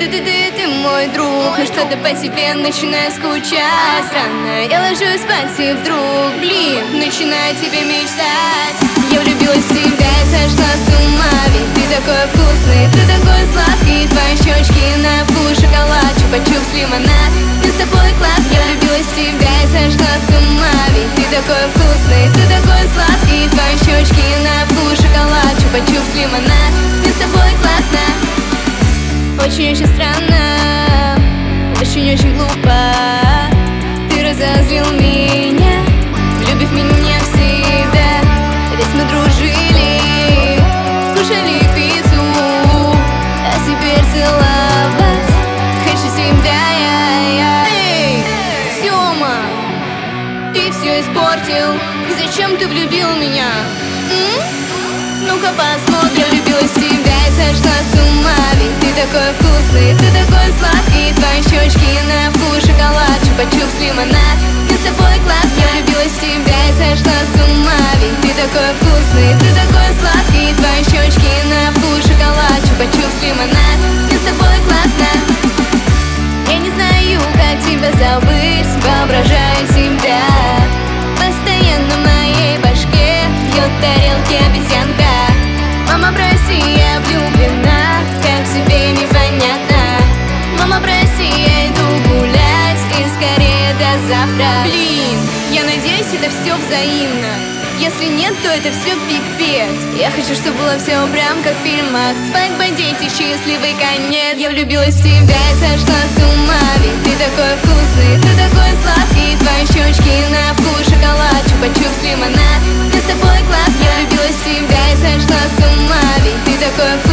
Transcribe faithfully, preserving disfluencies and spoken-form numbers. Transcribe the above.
Ты-ты-ты, ты мой друг, но что-то по тебе начинаю скучать. Странно, я ложусь спать и вдруг, блин, начинаю тебе мечтать. Я влюбилась в тебя и сошла с ума, ведь ты такой вкусный, ты такой сладкий. Твои щечки на вкус шоколад, чупа-чупс, лимонад, мы с тобой класс. Я влюбилась в тебя и сошла с ума, ведь ты такой вкусный, ты такой сладкий. Твои щечки на вкус шоколад, чупа-чупс, лимонад, мы с тобой классно. Очень-очень странно, очень-очень глупо. Ты разозлил меня, влюбив меня в себя. Ведь мы дружили, кушали пиццу, а теперь целовать хочу тебя я. Эй, Сёма, ты все испортил. Зачем ты влюбил меня? М? Ну-ка посмотрим. Я влюбилась в тебя и сошла с ума, ведь ты такой вкусный, ты такой сладкий. Твои щечки на вкус шоколад, чупа-чупс, лимонад, мы с тобой класс. Я влюбилась в тебя и сошла с ума, ведь ты такой вкусный, ты такой сладкий. Твои щечки на вкус шоколад, чупа-чупс, лимонад, мы с тобой классно. Я не знаю, как тебя забыть, воображаю тебя постоянно в моей башке, бьет тарелки обезьянка. Мама, прости, я влюблена, как тебе непонятно. Мама, прости, я иду гулять, и скорее до завтра. Блин, я надеюсь, это все взаимно. Если нет, то это все пипец. Я хочу, чтобы было все прям как в фильмах. Свадьба, дети, счастливый конец. Я влюбилась в тебя и сошла с ума, ведь ты такой вкусный, ты такой сладкий. Твои щечки на вкус шоколад, чупа-чупс, лимонад, мы с тобой класс. Я влюбилась в тебя и сошла с ума, ведь ты такой вкусный.